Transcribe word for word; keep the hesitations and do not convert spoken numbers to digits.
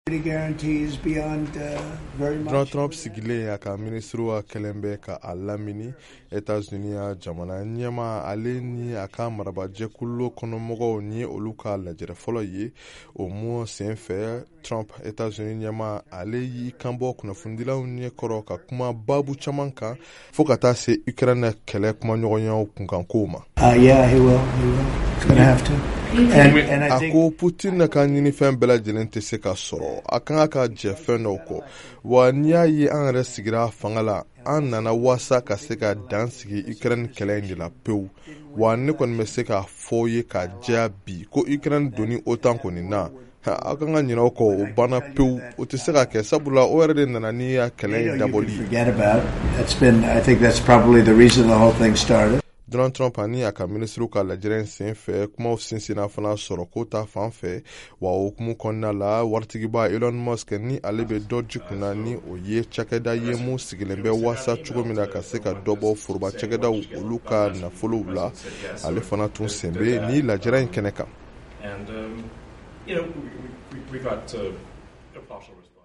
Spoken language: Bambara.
Donald Trump sigilen a ka minisiriw kɛlen bɛ ka a lamini États-Unis jamana ɲɛma ale ni a ka marabajɛkulu kɔnɔmɔgɔw ni olu ka lajɛrɛ fɔlɔ ye o mu sen fɛ Trump États-Unis ɲɛma ale y'i kanbɔ kunnafonidilaw ɲɛkɔrɔ ka kuma babu caman kan fo ka taa se Ukraine kɛlɛ kumaɲɔgɔnyaw kunkankow ma. Uh, yeah, he will. He will. He's going to have to. And, and I a think... ko Putin na ka ɲini fɛn bɛɛ lajɛlen tɛ se ka sɔrɔ a kan ka jɛ fɛn dɔw kɔ wa n'i y'a ye an yɛrɛ sigira fanga la an nana wasa ka se ka dan sigi Ukraine kɛlɛ in de la pewu wa ne kɔni bɛ se ka fɔ ye ka jɛya bi ko Ukraine doni OTAN kɔni na a kan ka ɲinɛ o kɔ o banna pewu o tɛ se ka kɛ sabula o yɛrɛ de nana ni ya kɛlɛ in dabɔli. I think that's probably the reason the whole thing started. Donald Trump ani a ka minisiriw ka lajɛrɛ sen fɛ kumaw sinsinna fana sɔrɔ ko ta fan fɛ wa o hukumu kɔnɔna la waritigiba Elon Musk ni ale bɛ dɔ jikunna ni o ye cakɛda ye mun sigilen bɛ wasa cogo min na ka se ka dɔ bɔ foroba cakɛdaw olu ka nafolow la ale fana tun sen bɛ ni lajɛrɛ in kɛnɛ kan.